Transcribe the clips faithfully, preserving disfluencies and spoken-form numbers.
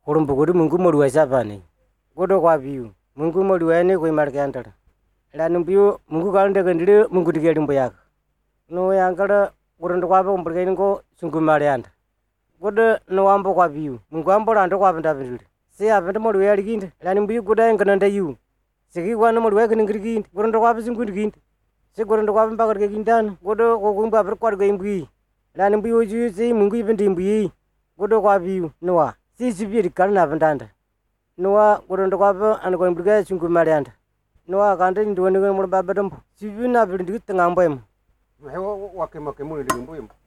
kurumbu kudu Mungu modua sapani godo kwa biu Mungu modua ne koi marke antara lanu biu Mungu kalende kendire Mungu dikeli mboyak no yangkara kurundu kwa bo mberke ngo sungu mare anda godo no wambo kwa biu Mungu ambo rando kwa benda bindire se abenda modua alikinde lanu biu goda enkananda yu sigi kwa no modua keningirikinde kurundu kwa bisungu dikinde se kurundu kwa mbakar ke kindana godo ko kumba ber kwa ke imbi lanu biu ju se Mungu ibindi imbi godo kwa biu noa si sibiri karna bendanda noa kurundu kwa bo an ko mberke sungu mare anda noa kande ndo ne mo babadam sibina bindi tengam boyem hewa wake make muli limbo yem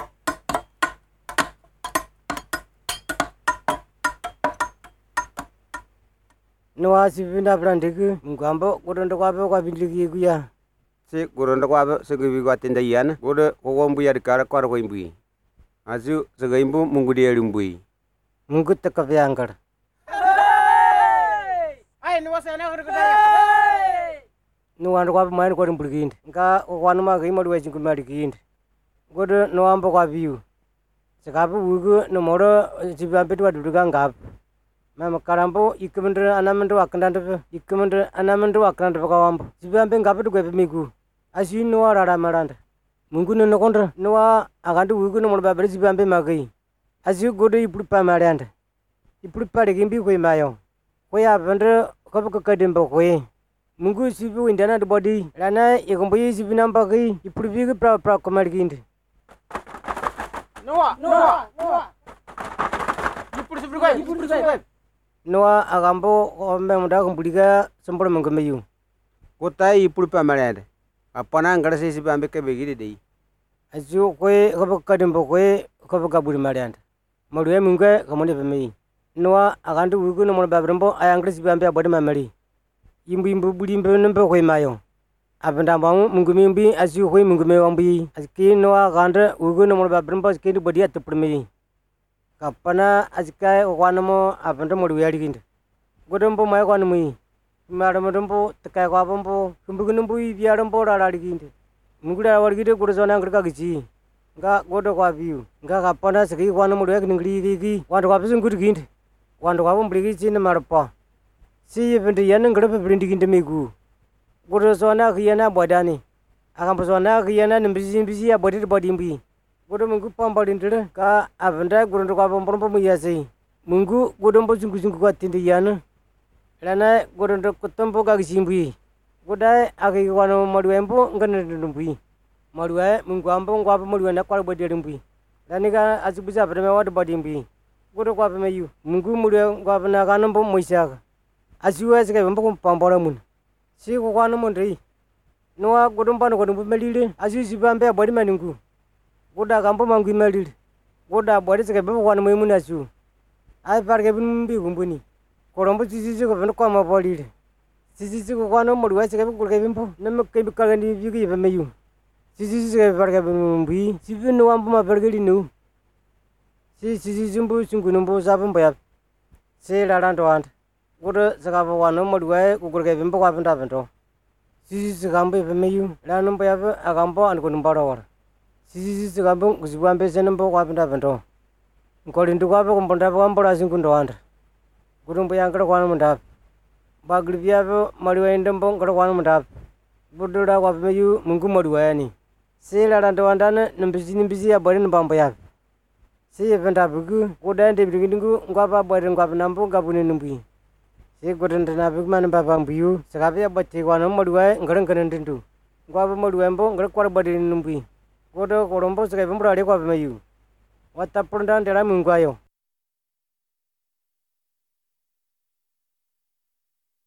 noa sibina brandiku ngambo kurundu kwa bo kwa bindi ku ya si kurundu kwa bo se gibi kwa tenda yana godo ko gombu ya dikara kwa ko imbi azu se gaimbu Mungu dia limbu Mungu tekavyangkar ai no sana gurgada no ando kwa main ko mburginde nga wan ma gai madu wajin kumadi kinde godo no ambo kwa biu sekapu wugu no moro jibampe dua duduga ngap mama karambo ikemendra anamendra akandande ikemendra anamendra akandande kawambo jibampe ngap du gwe migu asin no rara maranda Mungu no kondra no agandu wugu no moro babere jibampe magai asu godo ipur pamaranda ipur pare gimbi ko mayo ko ya bendre ko ko kadembo ko Mungu sibu indana de body lana yegombo sibu namba kai ipur bi pra pra komarginde noa noa noa ipur sibu kai ipur kai noa agambo ombe muda kumbuliga sempur menggemeyu kota ipur pamaranda apana ngara se sibu ambe ke begide dei asu ko ko kadembo ko ko kaburi marianda Maduya Mungu kamone pemei noa agandu wugu no mo babrembo ayangre sibu ambe abode mamari imbu imbu budi imbu nembe koi mayo abenda bangu Mungu mimbi asu koi Mungu me wambi aski noa ganda ugu no mo babrimba aski di bodi atupurmi kapana askai okwanamo abenda modu yadi kinde godembo mai kwanmu madam dembo tekai kwa bombo kumbu numbu biarambo rara kinde Mungu da wargide gurusona ngurka gichi nga godo kwa biu nga kapana segi kwanamo yak ningri gi wandu kwa bisun kinde wandu kwa bombri gichi ne marpa si event yana ngrepe brinding indemigu godo sona khiyana bodani agam sona khiyana nimbizi nimbizi ya bodi bodi mbi godo Mungu pamba dindire ka avenda godo kwa pompo muyase Mungu godo mbo sungu sungu kwa tindi yana lana godo kutombo ka gishimbi goda agi kwano maduembo ngane ndumbi maduai Mungu ambo ngwa maduai na kwa bodi mbi lani ka azubuza preme wad bodi mbi godo kwa pemeyu Mungu mudu ngwa na kanombo moisaka Asyua sika bambo pambora mun si ko kwano mondei noa godumpa no godumpa melile asyu sibambe bodi maningu goda kampo mangu melile goda bodi sika bambo kwano mun asyu ai parke bin bi gumbuni korombo sisi siko bambo kwa mabolile sisi siko kwano modwa sika bambo ke bimpo nem ke bi kalani bi ki bemeyu sisi sika parke bin bi sibi no ampo ma bergeli no si sisi zumbu sungu numbu sabambo ya se larando ant godo sakapo wano modua kukurke bimpo kwa benda bento sisi sikambe bemeyu la numpo ya akampo an ko numbara war sisi sikambe kusibambe senempo kwa benda bento ngolindu kwa ko mbonda kwa mbora singundo anda gudumpo yang kwa munda baglibia bo modua indempo ngoro kwa munda budoda kwa bemeyu Mungu modua yani sela rando andana nembisi nembisi ya bari nambambo ya si benda bugu goda ndebri ndingu ngwa bari ngwa nampo ngabune numbi si godenda na big man baba mbiu sakabe batti kwano modua ngaran kanan dindu ngwa modua mbo ngar kwar badi numbi godo korombo sakabe mbra de kwa meyu wata punda ndera mungwayo